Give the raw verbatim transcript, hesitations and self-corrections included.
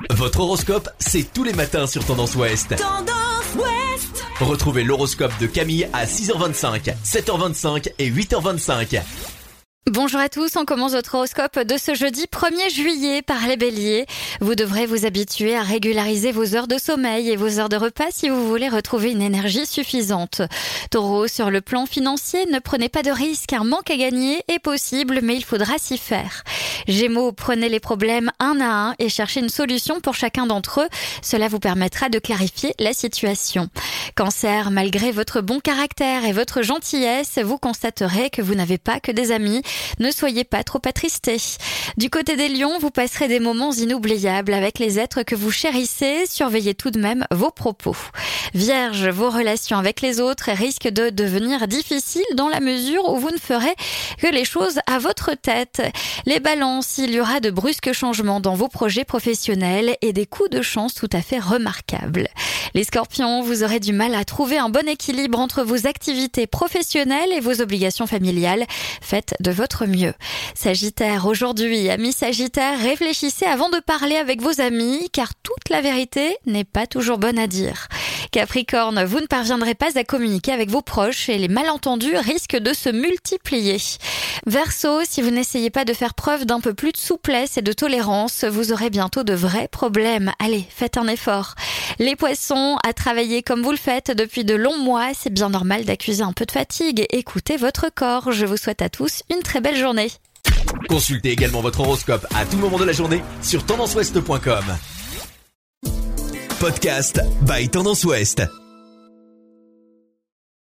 Votre horoscope, c'est tous les matins sur Tendance Ouest. Tendance Ouest. Retrouvez l'horoscope de Camille à six heures vingt-cinq, sept heures vingt-cinq et huit heures vingt-cinq. Bonjour à tous, on commence votre horoscope de ce jeudi premier juillet par les béliers. Vous devrez vous habituer à régulariser vos heures de sommeil et vos heures de repas si vous voulez retrouver une énergie suffisante. Taureau, sur le plan financier, ne prenez pas de risques, un manque à gagner est possible, mais il faudra s'y faire. Gémeaux, prenez les problèmes un à un et cherchez une solution pour chacun d'entre eux. Cela vous permettra de clarifier la situation. Cancer, malgré votre bon caractère et votre gentillesse, vous constaterez que vous n'avez pas que des amis. Ne soyez pas trop attristés. Du côté des lions, vous passerez des moments inoubliables avec les êtres que vous chérissez. Surveillez tout de même vos propos. Vierge, vos relations avec les autres risquent de devenir difficiles dans la mesure où vous ne ferez que les choses à votre tête. Les balances, il y aura de brusques changements dans vos projets professionnels et des coups de chance tout à fait remarquables. Les scorpions, vous aurez du mal à trouver un bon équilibre entre vos activités professionnelles et vos obligations familiales. Faites de votre mieux. Sagittaire, aujourd'hui, amis Sagittaire, réfléchissez avant de parler avec vos amis, car toute la vérité n'est pas toujours bonne à dire. Capricorne, vous ne parviendrez pas à communiquer avec vos proches et les malentendus risquent de se multiplier. Verseau, si vous n'essayez pas de faire preuve d'un peu plus de souplesse et de tolérance, vous aurez bientôt de vrais problèmes. Allez, faites un effort. Les poissons, à travailler comme vous le faites depuis de longs mois, c'est bien normal d'accuser un peu de fatigue. Écoutez votre corps. Je vous souhaite à tous une très belle journée. Consultez également votre horoscope à tout moment de la journée sur tendance ouest point com. Podcast by Tendance Ouest.